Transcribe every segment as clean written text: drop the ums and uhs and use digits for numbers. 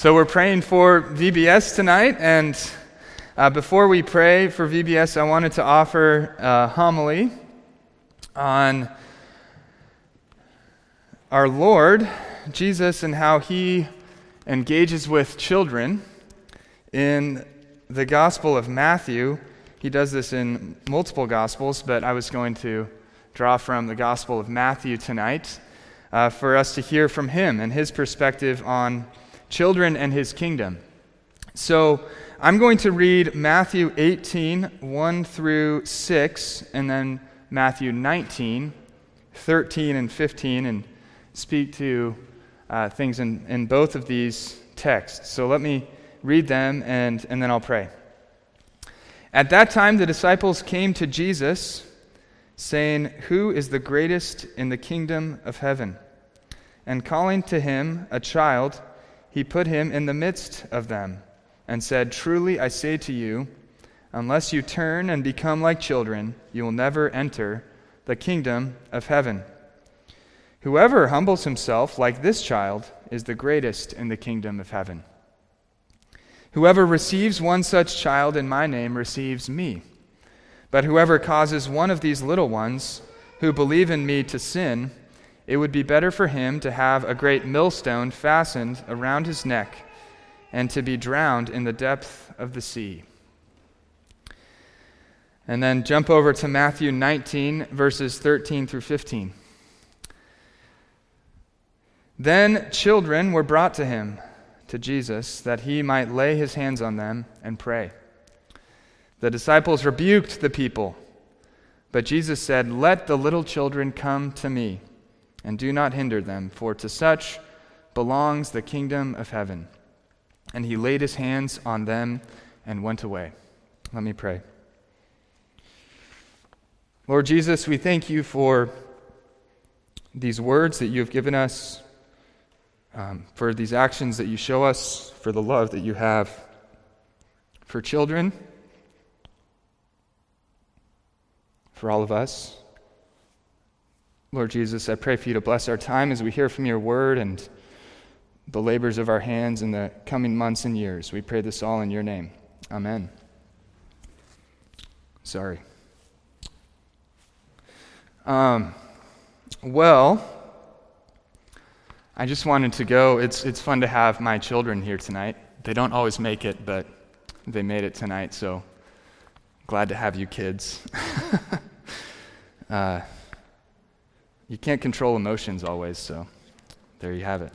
So we're praying for VBS tonight, and before we pray for VBS, I wanted to offer a homily on our Lord Jesus and how he engages with children. In the Gospel of Matthew, he does this in multiple Gospels, but I was going to draw from the Gospel of Matthew tonight for us to hear from him and his perspective on children and his kingdom. So I'm going to read Matthew 18, 1 through 6, and then Matthew 19, 13 and 15, and speak to things in both of these texts. So let me read them, and then I'll pray. At that time the disciples came to Jesus, saying, "Who is the greatest in the kingdom of heaven?" And calling to him a child, he put him in the midst of them, and said, "Truly I say to you, unless you turn and become like children, you will never enter the kingdom of heaven. Whoever humbles himself like this child is the greatest in the kingdom of heaven. Whoever receives one such child in my name receives me. But whoever causes one of these little ones who believe in me to sin, it would be better for him to have a great millstone fastened around his neck and to be drowned in the depth of the sea." And then jump over to Matthew 19, verses 13 through 15. Then children were brought to him, to Jesus, that he might lay his hands on them and pray. The disciples rebuked the people, but Jesus said, "Let the little children come to me, and do not hinder them, for to such belongs the kingdom of heaven." And he laid his hands on them and went away. Let me pray. Lord Jesus, we thank you for these words that you have given us, for these actions that you show us, for the love that you have for children, for all of us. Lord Jesus, I pray for you to bless our time as we hear from your word and the labors of our hands in the coming months and years. We pray this all in your name. Amen. Sorry. Well, I just wanted to go. It's fun to have my children here tonight. They don't always make it, but they made it tonight, so glad to have you kids. You can't control emotions always, so there you have it.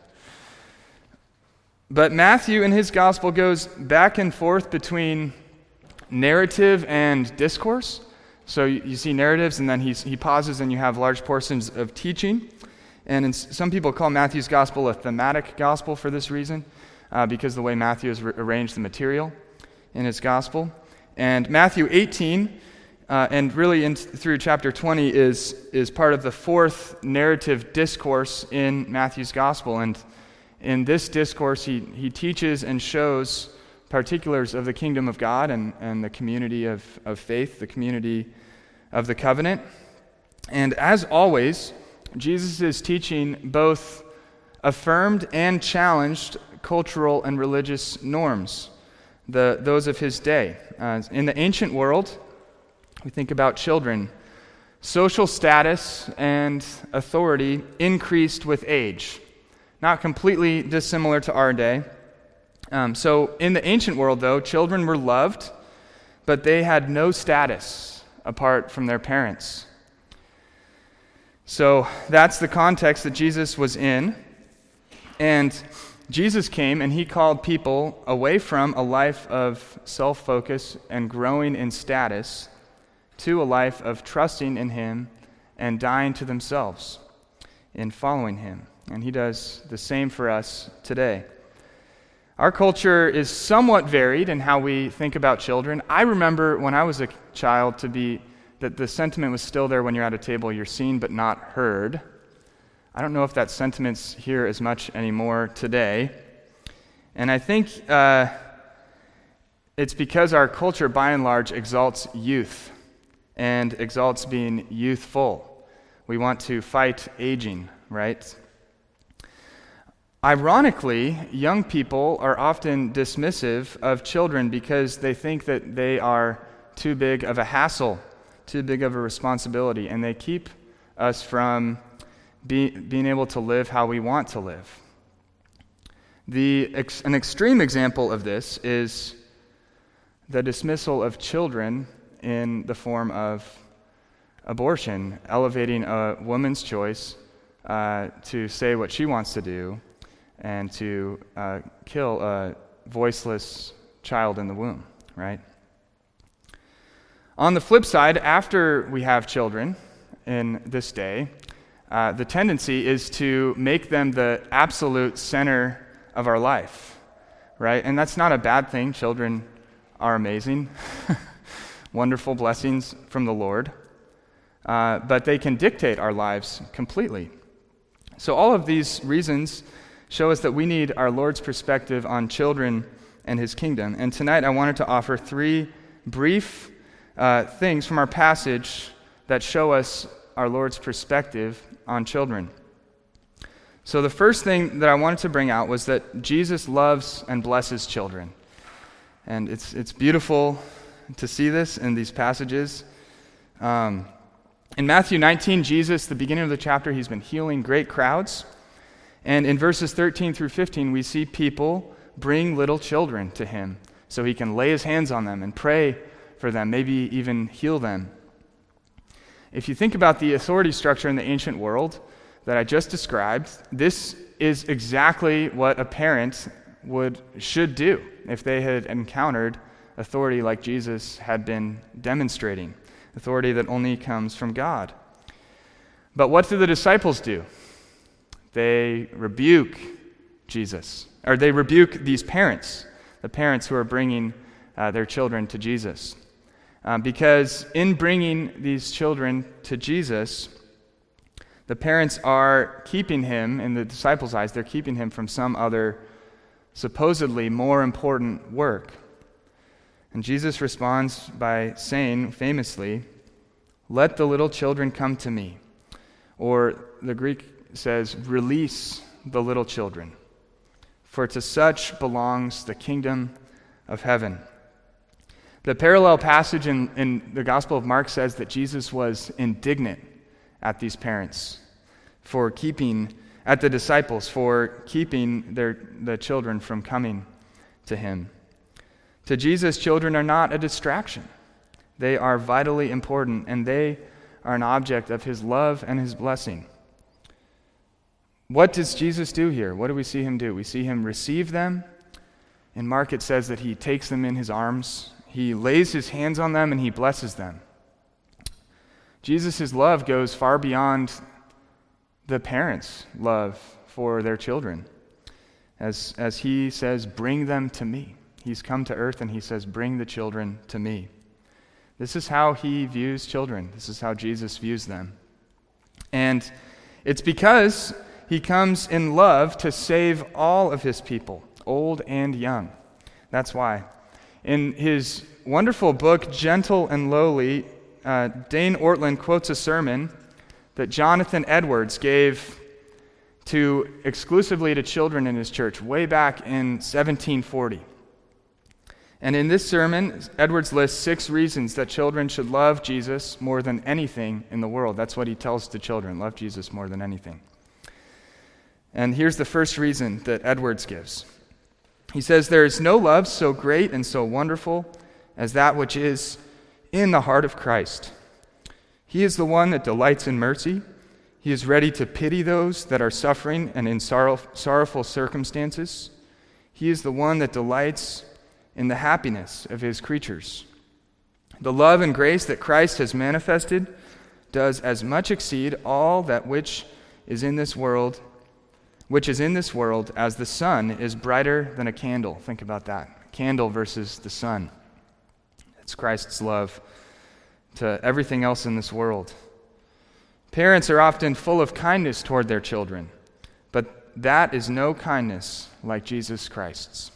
But Matthew in his gospel goes back and forth between narrative and discourse. So you see narratives, and then he pauses, and you have large portions of teaching. And some people call Matthew's gospel a thematic gospel for this reason, because of the way Matthew has arranged the material in his gospel. And Matthew 18, and really through chapter 20, is part of the fourth narrative discourse in Matthew's gospel. And in this discourse, he teaches and shows particulars of the kingdom of God and the community of faith, the community of the covenant. And as always, Jesus' teaching both affirmed and challenged cultural and religious norms, those of his day. In the ancient world, we think about children. Social status and authority increased with age, not completely dissimilar to our day. So in the ancient world, though, children were loved, but they had no status apart from their parents. So that's the context that Jesus was in. And Jesus came and he called people away from a life of self-focus and growing in status to a life of trusting in him and dying to themselves in following him. And he does the same for us today. Our culture is somewhat varied in how we think about children. I remember when I was a child that the sentiment was still there when you're at a table, you're seen but not heard. I don't know if that sentiment's here as much anymore today. And I think it's because our culture, by and large, exalts youth and exalts being youthful. We want to fight aging, right? Ironically, young people are often dismissive of children because they think that they are too big of a hassle, too big of a responsibility, and they keep us from being able to live how we want to live. An extreme example of this is the dismissal of children in the form of abortion, elevating a woman's choice to say what she wants to do and to kill a voiceless child in the womb, right? On the flip side, after we have children in this day, the tendency is to make them the absolute center of our life, right? And that's not a bad thing. Children are amazing, wonderful blessings from the Lord, but they can dictate our lives completely. So all of these reasons show us that we need our Lord's perspective on children and his kingdom. And tonight I wanted to offer 3 brief things from our passage that show us our Lord's perspective on children. So the first thing that I wanted to bring out was that Jesus loves and blesses children. And it's beautiful to see this in these passages. In Matthew 19, Jesus, the beginning of the chapter, he's been healing great crowds. And in verses 13 through 15, we see people bring little children to him so he can lay his hands on them and pray for them, maybe even heal them. If you think about the authority structure in the ancient world that I just described, this is exactly what a parent should do if they had encountered authority like Jesus had been demonstrating, authority that only comes from God. But what do the disciples do? They rebuke Jesus, or they rebuke these parents, the parents who are bringing their children to Jesus. Because in bringing these children to Jesus, the parents are keeping him, in the disciples' eyes, they're keeping him from some other supposedly more important work. And Jesus responds by saying, famously, "Let the little children come to me." Or the Greek says, "Release the little children, for to such belongs the kingdom of heaven." The parallel passage in the Gospel of Mark says that Jesus was indignant at these parents at the disciples for keeping the children from coming to him. To Jesus, children are not a distraction. They are vitally important, and they are an object of his love and his blessing. What does Jesus do here? What do we see him do? We see him receive them. In Mark, it says that he takes them in his arms. He lays his hands on them and he blesses them. Jesus' love goes far beyond the parents' love for their children. As he says, "Bring them to me." He's come to earth and he says, "Bring the children to me." This is how he views children. This is how Jesus views them. And it's because he comes in love to save all of his people, old and young. That's why. In his wonderful book, Gentle and Lowly, Dane Ortlund quotes a sermon that Jonathan Edwards gave exclusively to children in his church way back in 1740. And in this sermon, Edwards lists 6 reasons that children should love Jesus more than anything in the world. That's what he tells the children, love Jesus more than anything. And here's the first reason that Edwards gives. He says, "There is no love so great and so wonderful as that which is in the heart of Christ. He is the one that delights in mercy. He is ready to pity those that are suffering and in sorrowful circumstances. He is the one that delights in the happiness of his creatures. The love and grace that Christ has manifested does as much exceed all that which is in this world as the sun is brighter than a candle." Think about that. Candle versus the sun. It's Christ's love to everything else in this world. Parents are often full of kindness toward their children, but that is no kindness like Jesus Christ's.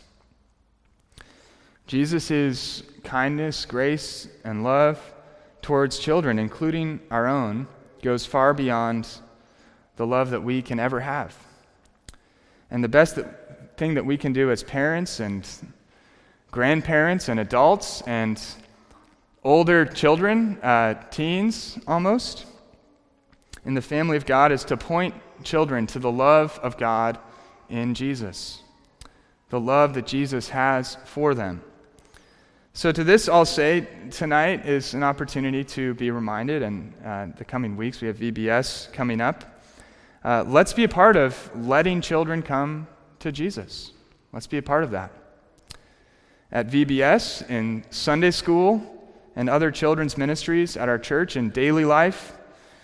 Jesus' kindness, grace, and love towards children, including our own, goes far beyond the love that we can ever have. And the best thing that we can do as parents and grandparents and adults and older children, teens almost, in the family of God is to point children to the love of God in Jesus, the love that Jesus has for them. So to this, I'll say tonight is an opportunity to be reminded, and the coming weeks we have VBS coming up. Let's be a part of letting children come to Jesus. Let's be a part of that. At VBS, in Sunday school, and other children's ministries at our church in daily life,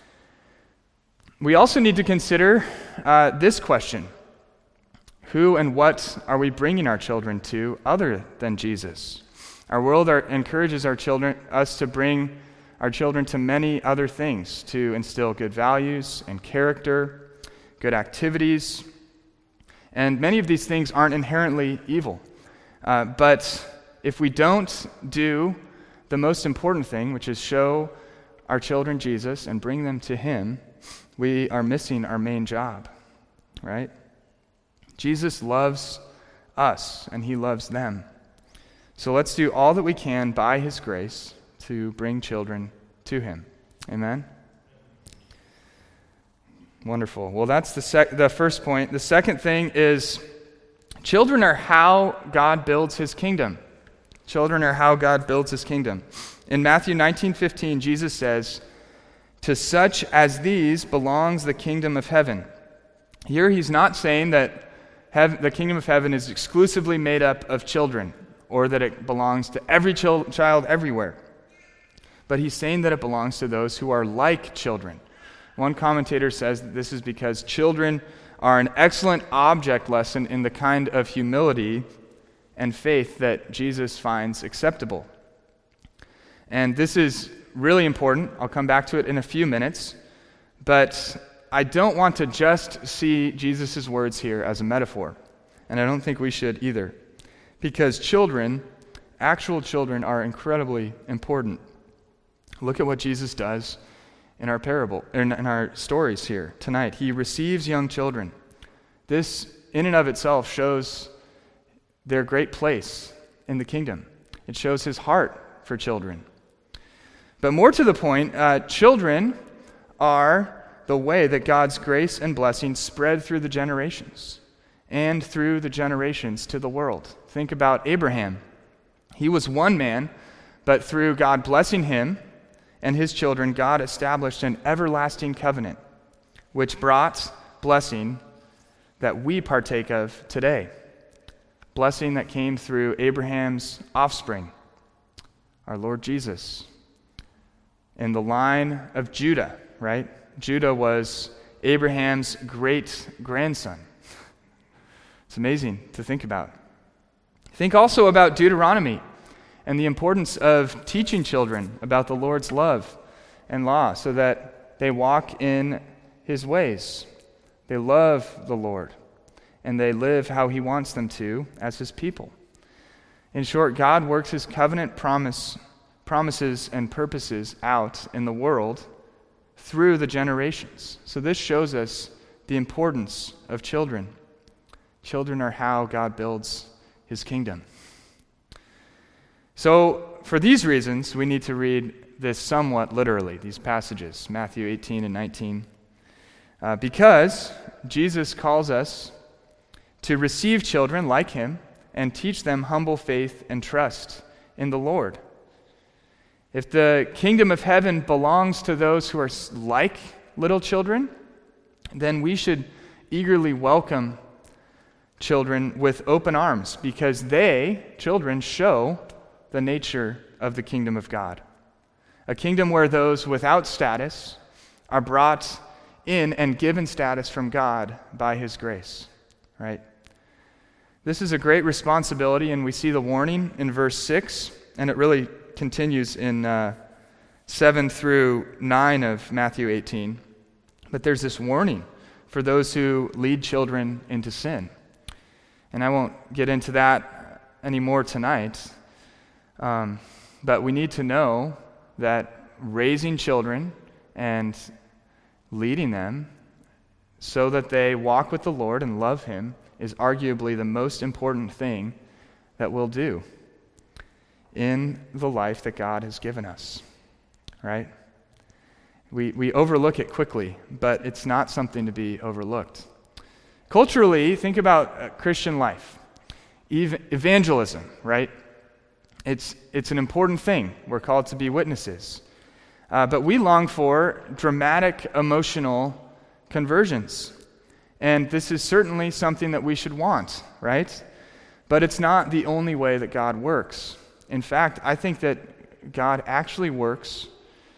we also need to consider this question: who and what are we bringing our children to other than Jesus? Our world encourages us to bring our children to many other things, to instill good values and character, good activities, and many of these things aren't inherently evil. But if we don't do the most important thing, which is show our children Jesus and bring them to Him, we are missing our main job, right? Jesus loves us, and He loves them. So let's do all that we can by His grace to bring children to Him. Amen? Wonderful. Well, that's the first point. The second thing is children are how God builds His kingdom. Children are how God builds His kingdom. In Matthew 19:15, Jesus says, "To such as these belongs the kingdom of heaven." Here He's not saying that the kingdom of heaven is exclusively made up of children, or that it belongs to every child everywhere. But He's saying that it belongs to those who are like children. One commentator says that this is because children are an excellent object lesson in the kind of humility and faith that Jesus finds acceptable. And this is really important. I'll come back to it in a few minutes. But I don't want to just see Jesus' words here as a metaphor. And I don't think we should either. Because children, actual children, are incredibly important. Look at what Jesus does in our parable, in our stories here tonight. He receives young children. This, in and of itself, shows their great place in the kingdom. It shows His heart for children. But more to the point, children are the way that God's grace and blessing spread through the generations and through the generations to the world. Think about Abraham. He was one man, but through God blessing him and his children, God established an everlasting covenant, which brought blessing that we partake of today. Blessing that came through Abraham's offspring, our Lord Jesus. In the line of Judah, right? Judah was Abraham's great-grandson. It's amazing to think about. Think also about Deuteronomy and the importance of teaching children about the Lord's love and law so that they walk in His ways. They love the Lord, and they live how He wants them to as His people. In short, God works His covenant promises and purposes out in the world through the generations. So this shows us the importance of children. Children are how God builds His kingdom. So for these reasons, we need to read this somewhat literally, these passages, Matthew 18 and 19, because Jesus calls us to receive children like Him and teach them humble faith and trust in the Lord. If the kingdom of heaven belongs to those who are like little children, then we should eagerly welcome children with open arms, because children, show the nature of the kingdom of God. A kingdom where those without status are brought in and given status from God by His grace, right? This is a great responsibility, and we see the warning in verse 6, and it really continues in 7 through 9 of Matthew 18. But there's this warning for those who lead children into sin. And I won't get into that anymore tonight, but we need to know that raising children and leading them so that they walk with the Lord and love Him is arguably the most important thing that we'll do in the life that God has given us, right? We overlook it quickly, but it's not something to be overlooked. Culturally, think about Christian life. Evangelism, right? It's an important thing. We're called to be witnesses. But we long for dramatic, emotional conversions. And this is certainly something that we should want, right? But it's not the only way that God works. In fact, I think that God actually works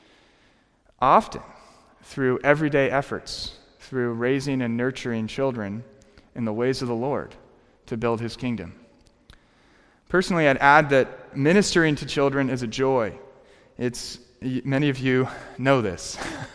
often through everyday efforts, through raising and nurturing children in the ways of the Lord to build his kingdom. Personally, I'd add that ministering to children is a joy. Many of you know this.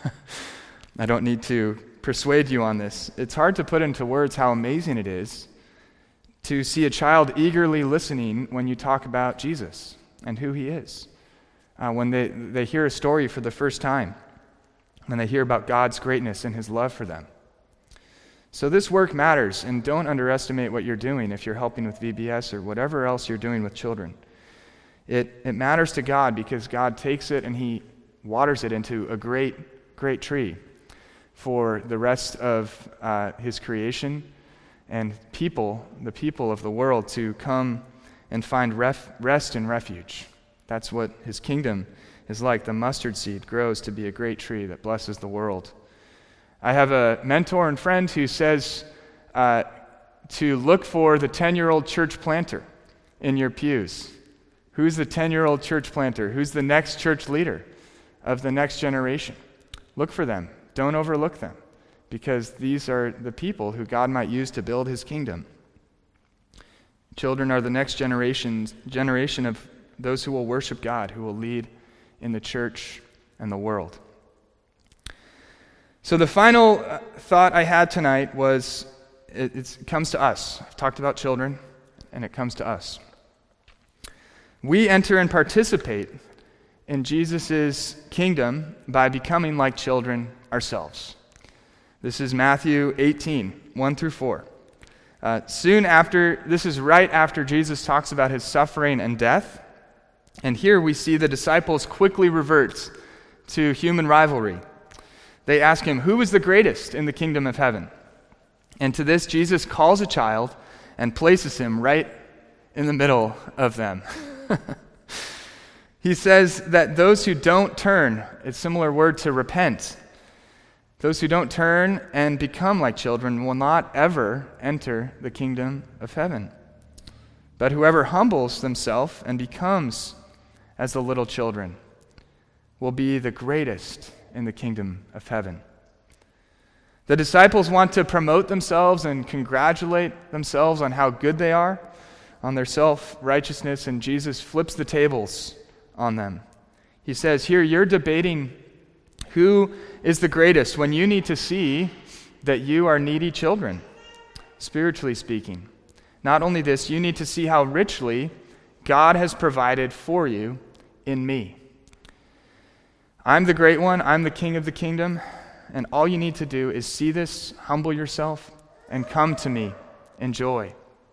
I don't need to persuade you on this. It's hard to put into words how amazing it is to see a child eagerly listening when you talk about Jesus and who he is. When they hear a story for the first time, when they hear about God's greatness and his love for them. So this work matters, and don't underestimate what you're doing if you're helping with VBS or whatever else you're doing with children. It matters to God because God takes it and he waters it into a great, great tree for the rest of his creation and the people of the world to come and find rest and refuge. That's what his kingdom is like. The mustard seed grows to be a great tree that blesses the world. I have a mentor and friend who says to look for the 10-year-old church planter in your pews. Who's the 10-year-old church planter? Who's the next church leader of the next generation? Look for them. Don't overlook them, because these are the people who God might use to build his kingdom. Children are the next generation of those who will worship God, who will lead in the church and the world. So the final thought I had tonight was, it comes to us. I've talked about children, and it comes to us. We enter and participate in Jesus' kingdom by becoming like children ourselves. This is Matthew 18, 1 through 4. This is right after Jesus talks about his suffering and death. And here we see the disciples quickly revert to human rivalry. They ask him, who is the greatest in the kingdom of heaven? And to this, Jesus calls a child and places him right in the middle of them. He says that those who don't turn, it's a similar word to repent, those who don't turn and become like children will not ever enter the kingdom of heaven. But whoever humbles themselves and becomes as the little children will be the greatest in the kingdom of heaven. The disciples want to promote themselves and congratulate themselves on how good they are, on their self-righteousness, and Jesus flips the tables on them. He says, here you're debating who is the greatest when you need to see that you are needy children, spiritually speaking. Not only this, you need to see how richly God has provided for you in me. I'm the great one, I'm the king of the kingdom, and all you need to do is see this, humble yourself, and come to me in joy.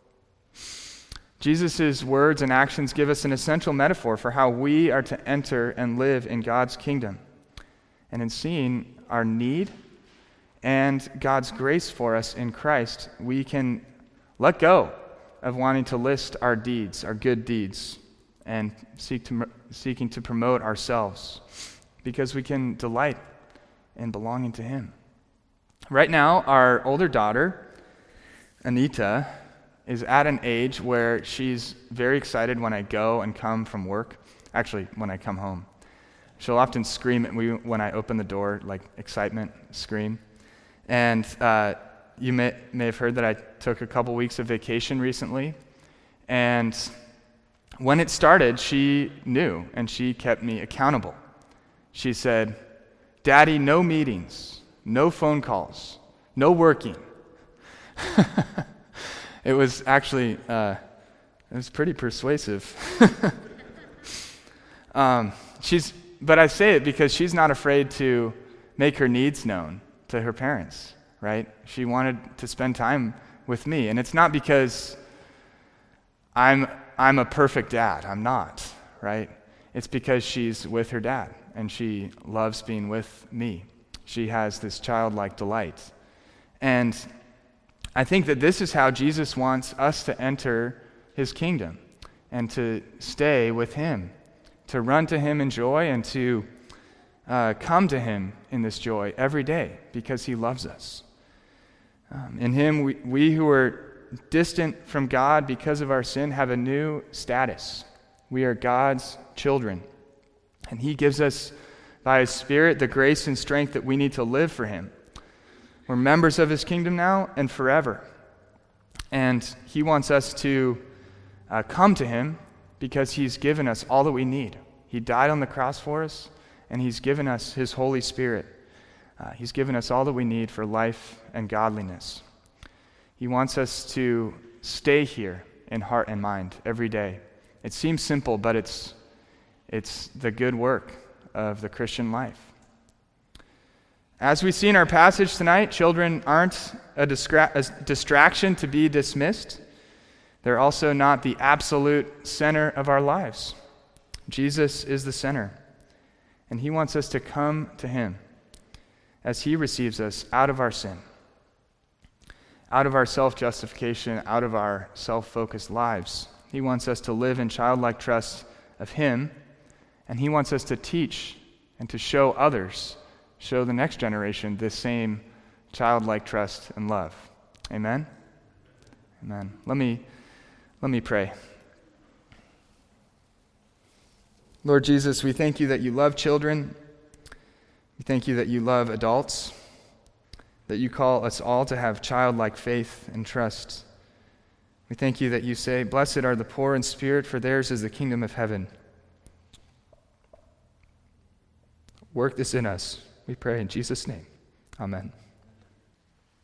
Jesus' words and actions give us an essential metaphor for how we are to enter and live in God's kingdom. And in seeing our need and God's grace for us in Christ, we can let go of wanting to list our deeds, our good deeds, and seeking to promote ourselves, because we can delight in belonging to him. Right now, our older daughter, Anita, is at an age where she's very excited when I go and come from work. Actually, when I come home. She'll often scream at me when I open the door, like excitement, scream. And you may have heard that I took a couple weeks of vacation recently. And when it started, she knew, and she kept me accountable. She said, Daddy, no meetings, no phone calls, no working. It was actually, it was pretty persuasive. But I say it because she's not afraid to make her needs known to her parents, right? She wanted to spend time with me. And it's not because I'm a perfect dad. I'm not, right? It's because she's with her dad, and she loves being with me. She has this childlike delight. And I think that this is how Jesus wants us to enter his kingdom and to stay with him, to run to him in joy and to come to him in this joy every day because he loves us. In him, we who are distant from God because of our sin have a new status. We are God's children. And he gives us, by his Spirit, the grace and strength that we need to live for him. We're members of his kingdom now and forever. And he wants us to come to him because he's given us all that we need. He died on the cross for us, and he's given us his Holy Spirit. He's given us all that we need for life and godliness. He wants us to stay here in heart and mind every day. It seems simple, but it's the good work of the Christian life. As we see in our passage tonight, children aren't a distraction to be dismissed. They're also not the absolute center of our lives. Jesus is the center, and he wants us to come to him as he receives us out of our sin, out of our self-justification, out of our self-focused lives. He wants us to live in childlike trust of him, and he wants us to teach and to show others, show the next generation this same childlike trust and love. Amen? Amen. Let me pray. Lord Jesus, we thank you that you love children. We thank you that you love adults, that you call us all to have childlike faith and trust. We thank you that you say, "Blessed are the poor in spirit, for theirs is the kingdom of heaven." Work this in us, we pray in Jesus' name. Amen.